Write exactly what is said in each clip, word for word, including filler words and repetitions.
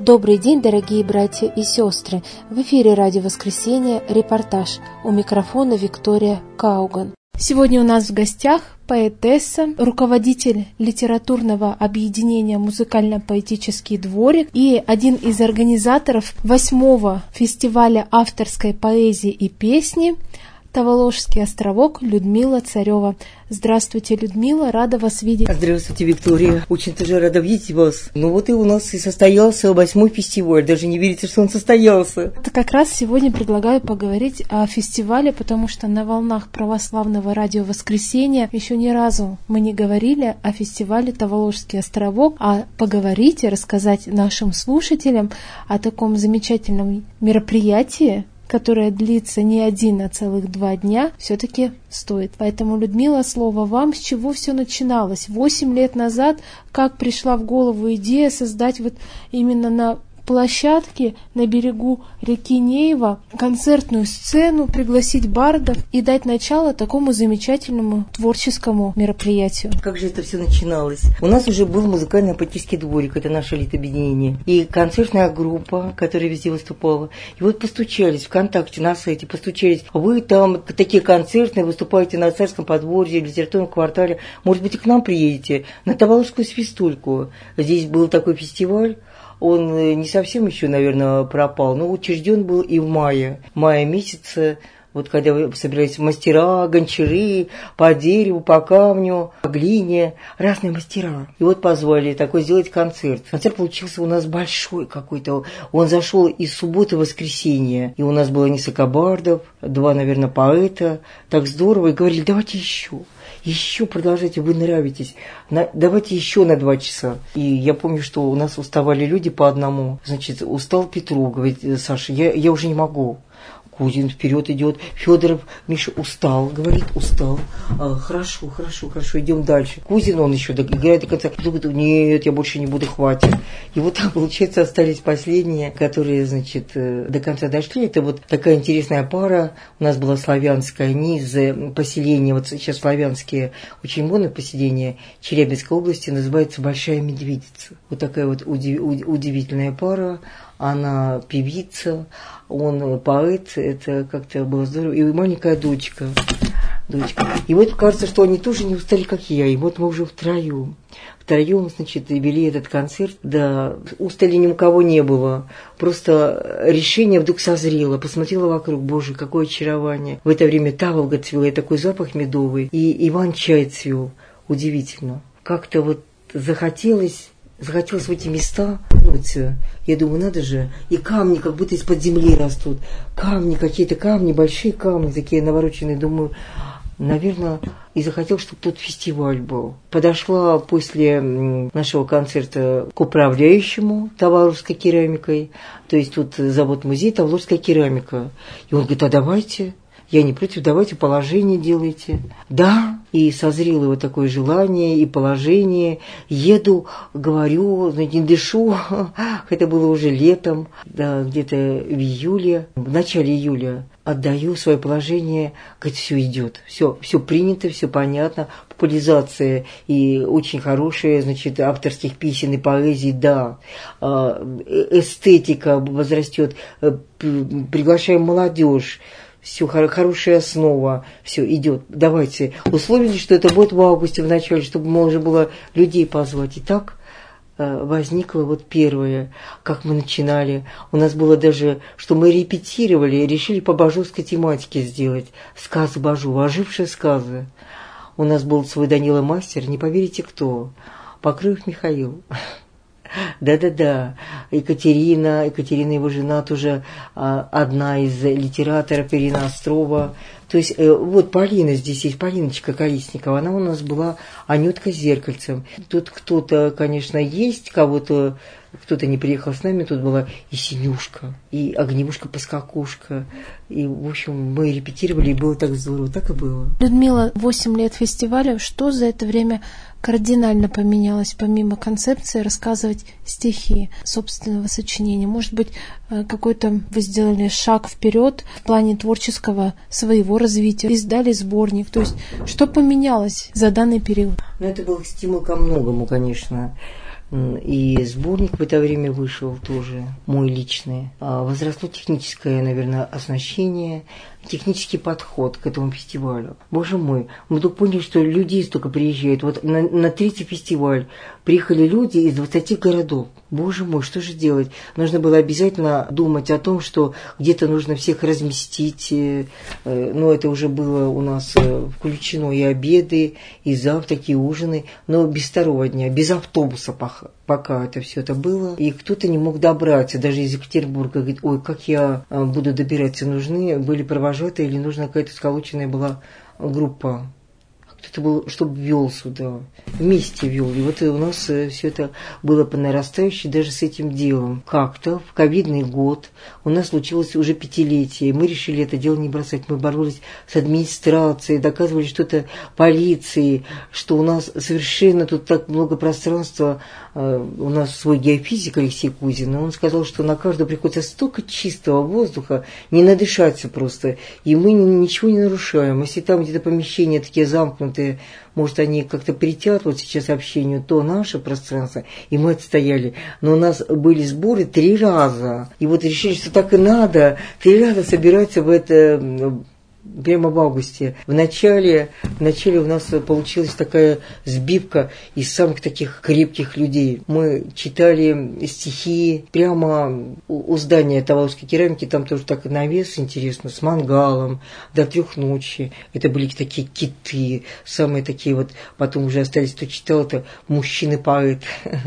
Добрый день, дорогие братья и сестры! В эфире «Радио Воскресенье», репортаж. У микрофона Виктория Кауган. Сегодня у нас в гостях поэтесса, руководитель литературного объединения «Музыкально-поэтический дворик» и один из организаторов восьмого фестиваля авторской поэзии и песни «Таволожский островок» Людмила Царева. Здравствуйте, Людмила, рада вас видеть. Здравствуйте, Виктория. Очень тоже рада видеть вас. Ну вот и у нас и состоялся восьмой фестиваль. Даже не верится, что он состоялся. Это как раз сегодня предлагаю поговорить о фестивале, потому что на волнах православного радио «Воскресенье» еще ни разу мы не говорили о фестивале «Таволожский островок», а поговорить и рассказать нашим слушателям о таком замечательном мероприятии, которая длится не один, а целых два дня, все-таки стоит. Поэтому, Людмила, слово вам. С чего все начиналось? Восемь лет назад, как пришла в голову идея создать вот именно на площадке на берегу реки Нейва концертную сцену, пригласить бардов и дать начало такому замечательному творческому мероприятию? Как же это все начиналось? У нас уже был музыкально-поэтический дворик, это наше литобъединение, и концертная группа, которая везде выступала. И вот постучались ВКонтакте на сайте, постучались. Вы там такие концертные, выступаете на Царском подворье, в литературном квартале. Может быть, и к нам приедете на Таволожскую свистульку. Здесь был такой фестиваль. Он не совсем еще, наверное, пропал, но учрежден был и в мае, мая месяце, вот когда вы собирались мастера, гончары, по дереву, по камню, по глине, разные мастера. И вот позвали такой сделать концерт. Концерт получился у нас большой какой-то. Он зашел из субботы в воскресенье. И у нас было несколько бардов, два, наверное, поэта. Так здорово. И говорили, давайте еще. Еще продолжайте, вы нравитесь. На, давайте еще на два часа. И я помню, что у нас уставали люди по одному. Значит, устал Петру, говорит, Саша, я, я уже не могу. Кузин вперед идет, Федоров, Миша устал, говорит, устал. А, хорошо, хорошо, хорошо, идем дальше. Кузин, он еще играет до конца. Говорит, нет, я больше не буду, хватит. И вот так, получается, остались последние, которые, значит, до конца дошли. Это вот такая интересная пара. У нас была славянская, они из поселения, вот сейчас славянские, очень модное поселение Челябинской области, называется «Большая медведица». Вот такая вот удив, удивительная пара. Она певица, он поэт, это как-то было здорово. И маленькая дочка, дочка. И вот кажется, что они тоже не устали, как я. И вот мы уже втроем. Втроем, значит, вели этот концерт. Да, устали ни у кого не было. Просто решение вдруг созрело. Посмотрела вокруг, боже, какое очарование. В это время таволга цвела, и такой запах медовый. И иван-чай цвел. Удивительно. Как-то вот захотелось... Захотелось в эти места. Вот, я думаю, надо же. И камни как будто из-под земли растут. Камни, какие-то камни, большие камни, такие навороченные. Думаю, наверное, и захотел, чтобы тут фестиваль был. Подошла после нашего концерта к управляющему Таволожской керамикой. То есть тут завод-музей Таволожская керамика. И он говорит, а давайте... Я не против, давайте положение делайте. Да, и созрело вот такое желание и положение. Еду, говорю, не дышу. Это было уже летом, да, где-то в июле, в начале июля. Отдаю свое положение, говорит, все идет, все, все принято, все понятно, популяризация и очень хорошая, значит, авторских песен и поэзии, да, эстетика возрастет, приглашаем молодежь. Все, хорошая основа, все, идет. Давайте. Условились, что это будет в августе, в начале, чтобы можно было людей позвать. И так возникло вот первое, как мы начинали. У нас было даже, что мы репетировали, решили по бажовской тематике сделать. Сказы Бажова, ожившие сказы. У нас был свой Данила мастер, не поверите кто, Покрыв Михаил. Да-да-да, Екатерина, Екатерина его жена тоже а, одна из литераторов, Ирина Острова. То есть э, вот Полина здесь есть, Полиночка Колесникова, она у нас была Анютка с зеркальцем. Тут кто-то, конечно, есть, кого-то, кто-то не приехал с нами, тут была и Синюшка, и Огневушка-поскакушка. И, в общем, мы репетировали, и было так здорово, так и было. Людмила, восемь лет фестиваля, что за это время кардинально поменялось, помимо концепции рассказывать стихи собственного сочинения? Может быть, какой-то вы сделали шаг вперед в плане творческого своего развития, издали сборник? То есть, что поменялось за данный период? Ну, это был стимул ко многому, конечно. И сборник в это время вышел тоже, мой личный. Возросло техническое, наверное, оснащение, технический подход к этому фестивалю. Боже мой, мы только поняли, что людей столько приезжает. Вот на, на третий фестиваль приехали люди из двадцати городов. Боже мой, что же делать? Нужно было обязательно думать о том, что где-то нужно всех разместить. Но это уже было у нас включено и обеды, и завтраки, и ужины. Но без второго дня, без автобуса пока, пока это все это было. И кто-то не мог добраться, даже из Екатеринбурга. Говорит, ой, как я буду добираться, нужны были провожатые или нужна какая-то сколоченная была группа. Кто-то был, чтобы вел сюда, вместе вел. И вот у нас все это было по нарастающей даже с этим делом. Как-то в ковидный год у нас случилось уже пятилетие. Мы решили это дело не бросать. Мы боролись с администрацией, доказывали что-то полиции, что у нас совершенно тут так много пространства. У нас свой геофизик Алексей Кузин, и он сказал, что на каждого приходится столько чистого воздуха, не надышаться просто. И мы ничего не нарушаем. Если там где-то помещения такие замкнутые, может, они как-то притят вот сейчас общению, то наше пространство, и мы отстояли. Но у нас были сборы три раза. И вот решили, что так и надо. Три раза собираться в это... Прямо в августе. В начале, в начале у нас получилась такая сбивка из самых таких крепких людей. Мы читали стихи прямо у здания Таволжской керамики, там тоже так навес интересно, с мангалом, до трех ночи. Это были такие киты, самые такие вот, потом уже остались, кто читал, это мужчины-поэт,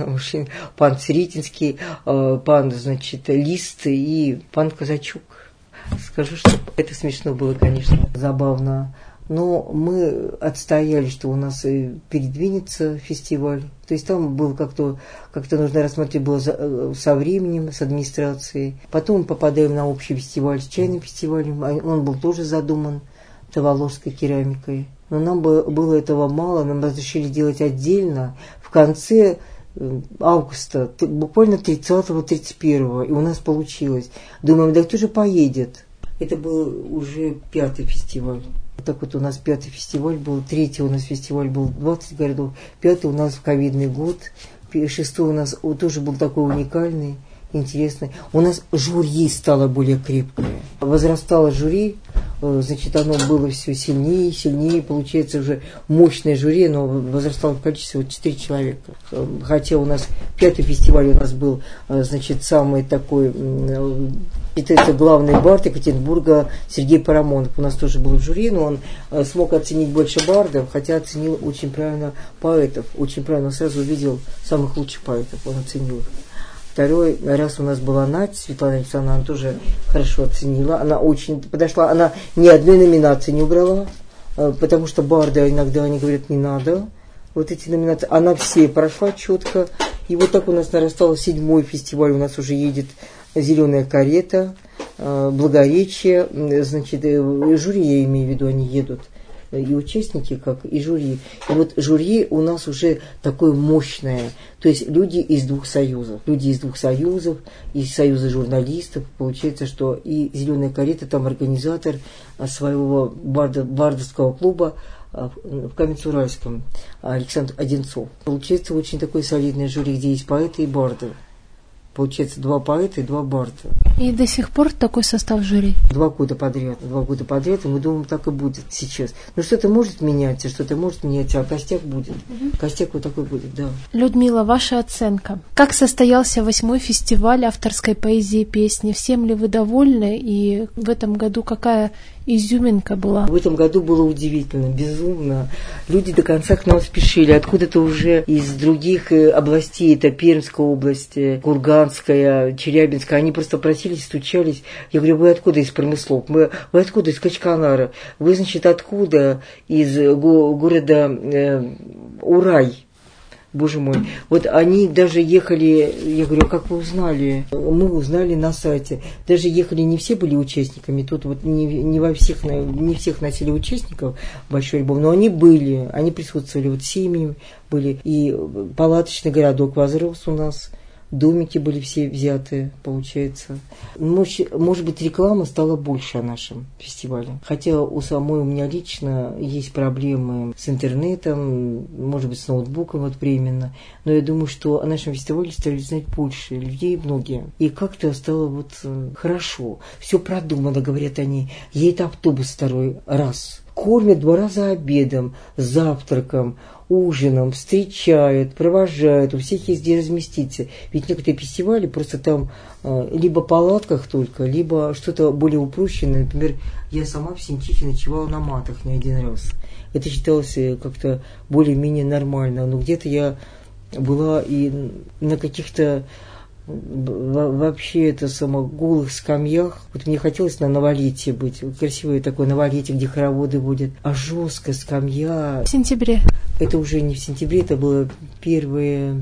пан Церетинский, пан, значит, Лист и пан Казачук. Скажу, что это смешно было, конечно, забавно. Но мы отстояли, что у нас передвинется фестиваль. То есть там было как-то, как-то нужно рассмотреть было за, со временем, с администрацией. Потом мы попадаем на общий фестиваль с чайным фестивалем. Он был тоже задуман таволжской керамикой. Но нам было этого мало, нам разрешили делать отдельно. В конце августа, буквально тридцатого тридцать первого, и у нас получилось. Думаем, да кто же поедет? Это был уже пятый фестиваль. Так вот у нас пятый фестиваль был, третий у нас фестиваль был двадцать городов, пятый у нас в ковидный год, шестой у нас тоже был такой уникальный, интересный. У нас жюри стало более крепкое. Возрастало жюри, значит, оно было все сильнее, сильнее, получается уже мощное жюри, но возрастало в количестве вот четыре человека. Хотя у нас пятый фестиваль у нас был, значит, самый такой, это главный бард Екатеринбурга Сергей Парамонов. У нас тоже был в жюри, но он смог оценить больше бардов, хотя оценил очень правильно поэтов, очень правильно, он сразу увидел самых лучших поэтов, он оценил их. Второй раз у нас была Надь, Светлана Александровна, она тоже хорошо оценила. Она очень подошла, она ни одной номинации не убрала, потому что барды иногда они говорят, не надо. Вот эти номинации, она все прошла четко. И вот так у нас нарастал седьмой фестиваль, у нас уже едет «Зеленая карета», «Благоречие», значит, жюри, я имею в виду, они едут. И участники, как и жюри. И вот жюри у нас уже такое мощное. То есть люди из двух союзов. Люди из двух союзов, из союза журналистов. Получается, что и «Зеленая карета», там организатор своего барда, бардовского клуба в Каменец-Уральском, Александр Одинцов. Получается очень такое солидное жюри, где есть поэты и барды. Получается, два поэта и два барда. И до сих пор такой состав жюри? Два года подряд. Два года подряд, и мы думаем, так и будет сейчас. Но что-то может меняться, что-то может меняться, а костяк будет. Угу. Костяк вот такой будет, да. Людмила, ваша оценка. Как состоялся восьмой фестиваль авторской поэзии и песни? Всем ли вы довольны? И в этом году какая изюминка была? В этом году было удивительно, безумно. Люди до конца к нам спешили. Откуда-то уже из других областей, это Пермская область, Курганская, Челябинская, они просто просились, стучались. Я говорю, вы откуда из Промыслов? Вы, вы откуда из Качканара? Вы, значит, откуда из го- города э, Урай? Боже мой, вот они даже ехали, я говорю, как вы узнали? Мы узнали на сайте. Даже ехали, не все были участниками, тут вот не, не во всех, не всех носили участников большой альбом, но они были, они присутствовали, вот семьи были, и палаточный городок возрос у нас, домики были все взяты, получается. Может, может быть, реклама стала больше о нашем фестивале. Хотя у самой у меня лично есть проблемы с интернетом, может быть, с ноутбуком вот временно. Но я думаю, что о нашем фестивале стали знать больше людей, многие. И как-то стало вот хорошо. Все продумано, говорят они. Едет автобус второй раз. Кормят два раза обедом, завтраком, ужином, встречают, провожают, у всех есть где разместиться. Ведь некоторые фестивали просто там э, либо в палатках только, либо что-то более упрощенное. Например, я сама в Синтихе ночевала на матах не один раз. Это считалось как-то более-менее нормально. Но где-то я была и на каких-то вообще это само голых скамьях. Вот мне хотелось на Новолетие быть. Красивое такое Новолетие, где хороводы водят. А жесткая скамья. В сентябре. Это уже не в сентябре, это было первое...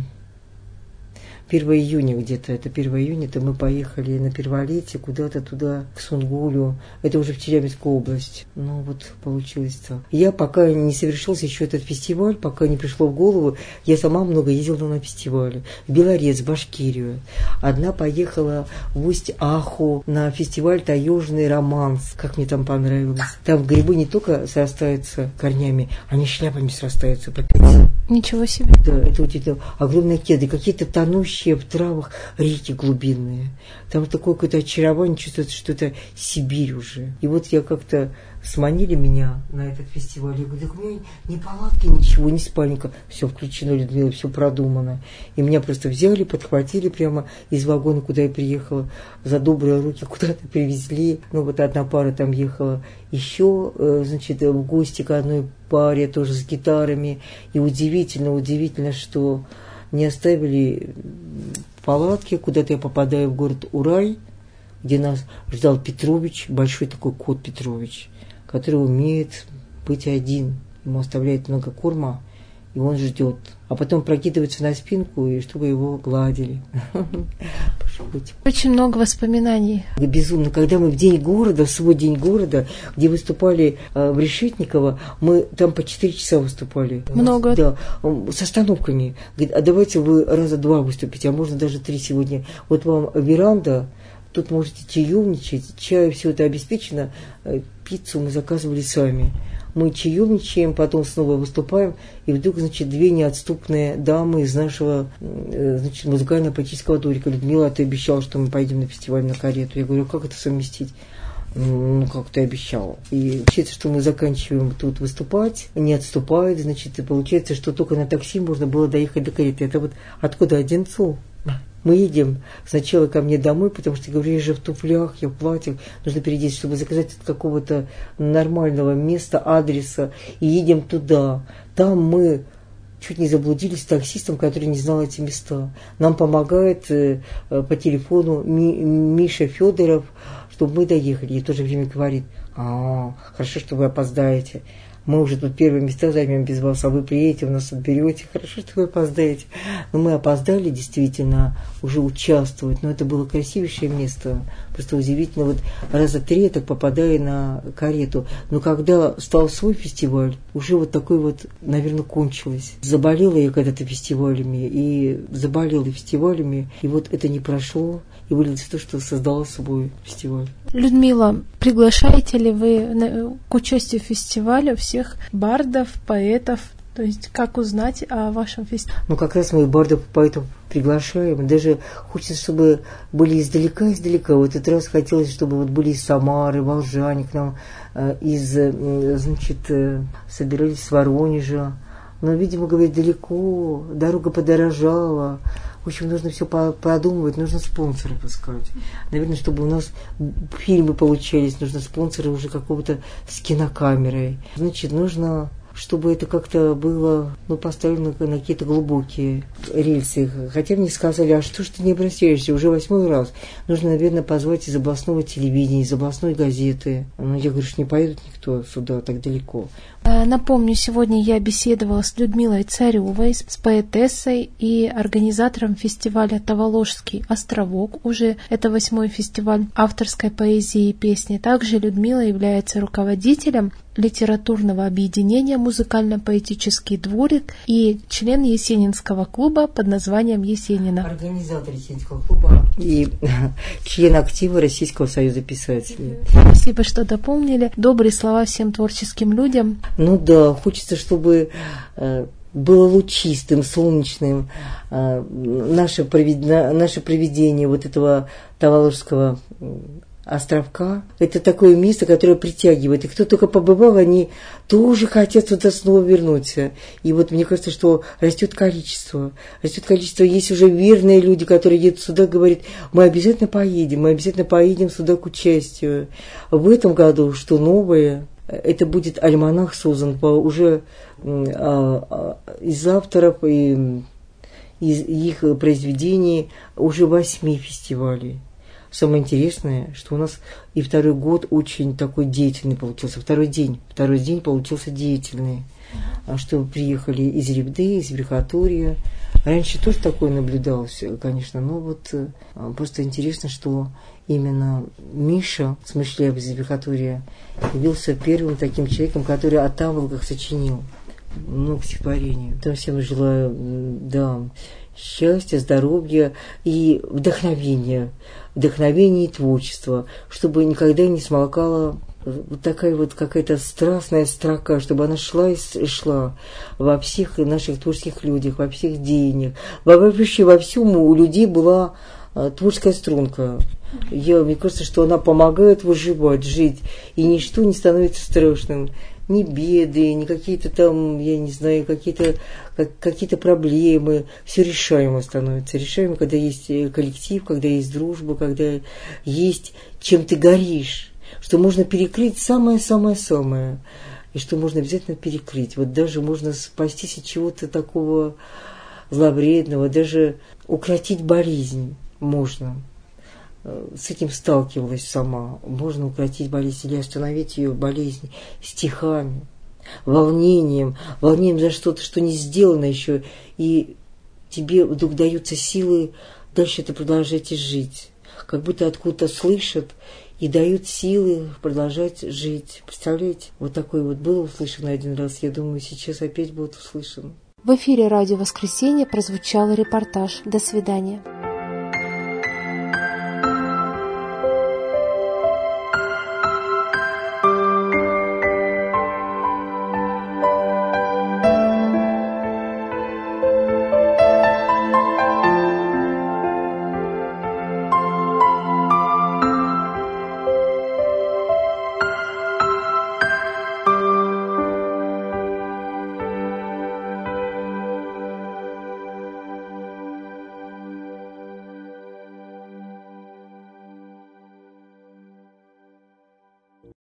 первое июня где-то, это первое июня, это мы поехали на Перволетие куда-то туда, к Сунгулю, это уже в Челябинскую область. Ну вот получилось так. Я пока не совершился еще этот фестиваль, пока не пришло в голову, я сама много ездила на фестивале. В Белорец, в Башкирию. Одна поехала в Усть-Аху на фестиваль «Таежный романс», как мне там понравилось. Там грибы не только срастаются корнями, они шляпами срастаются по пяти. Ничего себе. Да, это вот эти огромные кеды, какие-то тонущие в травах реки глубинные. Там такое какое-то очарование, чувствуется, что это Сибирь уже. И вот я как-то сманили меня на этот фестиваль. Я говорю, так у меня ни палатки, ничего, ни спальника. Все включено, Людмила, все продумано. И меня просто взяли, подхватили прямо из вагона, куда я приехала, за добрые руки куда-то привезли. Ну вот одна пара там ехала еще, значит, в гости к одной паре, тоже с гитарами. И удивительно, удивительно, что не оставили палатки. Куда-то я попадаю в город Урай, где нас ждал Петрович, большой такой кот Петрович, который умеет быть один. Ему оставляет много корма, и он ждет. А потом прокидывается на спинку, и чтобы его гладили. Очень много воспоминаний. Безумно. Когда мы в день города, в свой день города, где выступали э, в Решетниково, мы там по четыре часа выступали. Много? Да, с остановками. Говорит, а давайте вы раза два выступите, а можно даже три сегодня. Вот вам веранда, тут можете чаевничать, чаю, все это обеспечено. Пиццу мы заказывали сами. Мы чаевничаем, потом снова выступаем, и вдруг, значит, две неотступные дамы из нашего, значит, музыкально-поэтического дворика. Людмила, ты обещала, что мы пойдем на фестиваль на карету. Я говорю, как это совместить? Ну, как ты обещала. И получается, что мы заканчиваем тут выступать, не отступают, значит, и получается, что только на такси можно было доехать до кареты. Это вот откуда Одинцов? Мы едем сначала ко мне домой, потому что, говорю, я же в туфлях, я в платьях, нужно переодеться, чтобы заказать от какого-то нормального места, адреса, и едем туда. Там мы чуть не заблудились с таксистом, который не знал эти места. Нам помогает э, по телефону Ми, Миша Федоров, чтобы мы доехали. И в то же время говорит, а, хорошо, что вы опоздаете. Мы уже тут первые места займем без вас, а вы приедете, у нас отберете. Хорошо, что вы опоздаете. Но мы опоздали действительно уже участвовать. Но это было красивейшее место. Просто удивительно. Вот раза три я так попадаю на карету. Но когда стал свой фестиваль, уже вот такой вот, наверное, кончилось. Заболела я когда-то фестивалями. И заболела фестивалями. И вот это не прошло. И вылилось в то, что создала свой фестиваль. Людмила, приглашаете ли вы к участию в фестивале всех бардов, поэтов? То есть как узнать о вашем фестивале? Ну, как раз мы бардов, поэтов приглашаем. Даже хочется, чтобы были издалека-издалека. В этот раз хотелось, чтобы вот были из Самары, волжане к нам, из, значит, собирались с Воронежа. Но, видимо, говорит, далеко, дорога подорожала. В общем, нужно все продумывать, нужно спонсоры искать. Наверное, чтобы у нас фильмы получались, нужно спонсоры уже какого-то с кинокамерой. Значит, нужно, чтобы это как-то было, ну, поставлено на какие-то глубокие рельсы. Хотя мне сказали, а что ж ты не обращаешься, уже восьмой раз. Нужно, наверное, позвать из областного телевидения, из областной газеты. Ну, я говорю, что не поедут никто сюда так далеко. Напомню, сегодня я беседовала с Людмилой Царевой, с поэтессой и организатором фестиваля «Таволожский островок». Уже это восьмой фестиваль авторской поэзии и песни. Также Людмила является руководителем литературного объединения «Музыкально-поэтический дворик» и член Есенинского клуба под названием «Есенина». Организатор Есенинского клуба и член актива Российского союза писателей. Спасибо, что дополнили. Добрые слова всем творческим людям. Ну да, хочется, чтобы было лучистым, солнечным наше проведение, наше проведение вот этого Таволожского островка. Это такое место, которое притягивает. И кто только побывал, они тоже хотят туда снова вернуться. И вот мне кажется, что растет количество. Растет количество. Есть уже верные люди, которые едут сюда, говорят, мы обязательно поедем, мы обязательно поедем сюда к участию. В этом году, что новое, это будет альманах создан по уже а, а, из авторов и из их произведений уже восьми фестивалей. Самое интересное, что у нас и второй год очень такой деятельный получился. Второй день. Второй день получился деятельный. Что приехали из Ревды, из Верхотурья. Раньше тоже такое наблюдалось, конечно. Но вот просто интересно, что именно Миша Смышляев из Верхотурья явился первым таким человеком, который о Таволгах сочинил много стихотворений. Да, всем желаю, да, счастья, здоровья и вдохновения. Вдохновение и творчество, чтобы никогда не смолкала вот такая вот какая-то страстная строка, чтобы она шла и шла во всех наших творческих людях, во всех деяниях. Вообще во всем у людей была творческая струнка. Я, мне кажется, что она помогает выживать, жить, и ничто не становится страшным. Ни беды, ни какие-то там, я не знаю, какие-то как, какие-то проблемы. Все решаемо становится. Решаемо, когда есть коллектив, когда есть дружба, когда есть чем ты горишь. Что можно перекрыть самое-самое-самое. И что можно обязательно перекрыть. Вот даже можно спастись от чего-то такого зловредного, даже укротить болезнь можно. С этим сталкивалась сама. Можно укротить болезнь или остановить ее болезнь стихами, волнением, волнением за что-то, что не сделано еще, и тебе вдруг даются силы дальше это продолжать и жить. Как будто откуда-то слышат и дают силы продолжать жить. Представляете? Вот такое вот было услышано один раз. Я думаю, сейчас опять будет услышано. В эфире радио «Воскресенье» прозвучал репортаж. До свидания.